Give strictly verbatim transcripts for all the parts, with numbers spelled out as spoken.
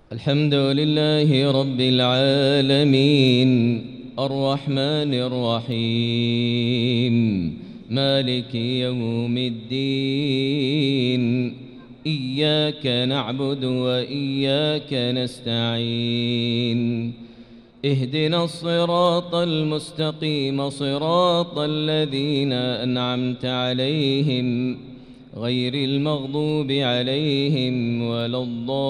الحمد لله رب العالمين الرحمن الرحيم مالك يوم الدين إياك نعبد وإياك نستعين اهدنا الصراط المستقيم صراط الذين أنعمت عليهم غير المغضوب عليهم ولا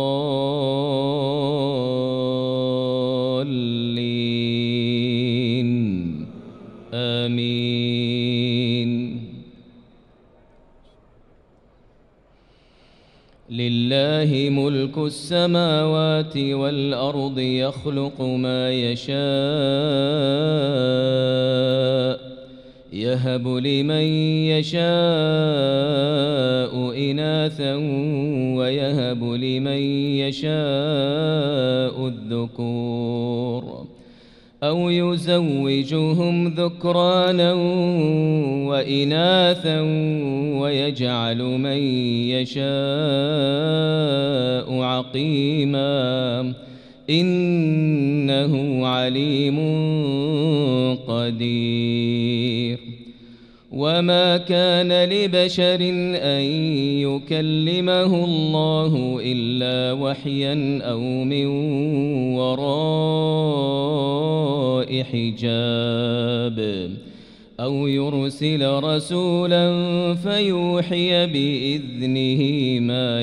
الضالين آمين. لله ملك السماوات والأرض يخلق ما يشاء يهب لمن يشاء إناثا ويهب لمن يشاء الذكور أو يزوجهم ذكرانا وإناثا ويجعل من يشاء عقيما إنه عليم قدير. وما كان لبشر أن يكلمه الله إلا وحيا أو من وراء حجاب أو يرسل رسولا فيوحي بإذنه ما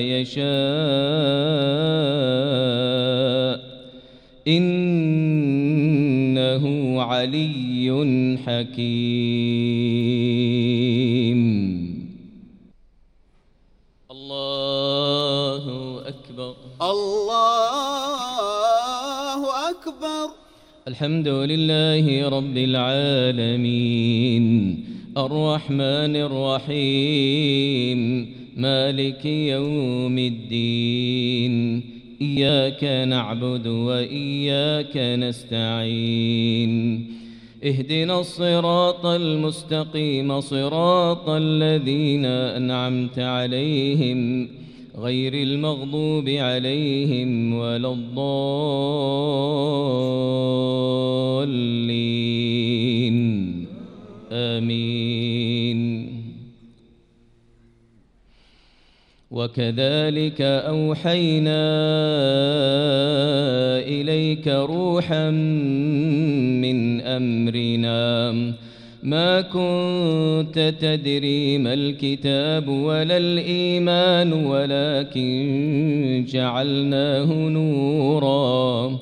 يشاء إنه علي حكيم. الله أكبر الله أكبر. الحمد لله رب العالمين الرحمن الرحيم مالك يوم الدين إياك نعبد وإياك نستعين اهدنا الصراط المستقيم صراط الذين أنعمت عليهم غير المغضوب عليهم ولا الضالين آمين. وكذلك أوحينا إليك روحا من أمرنا ما كنت تدري ما الكتاب ولا الإيمان ولكن جعلناه نورا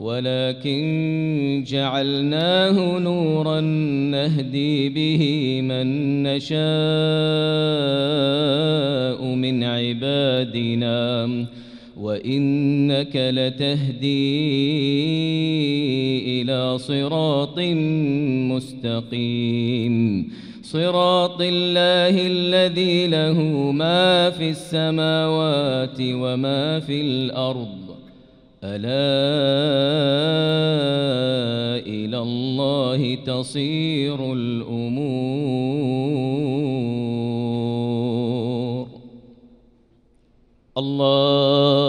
ولكن جعلناه نورا نهدي به من نشاء من عبادنا وإنك لتهدي إلى صراط مستقيم صراط الله الذي له ما في السماوات وما في الأرض ألا إلى الله تصير الأمور. الله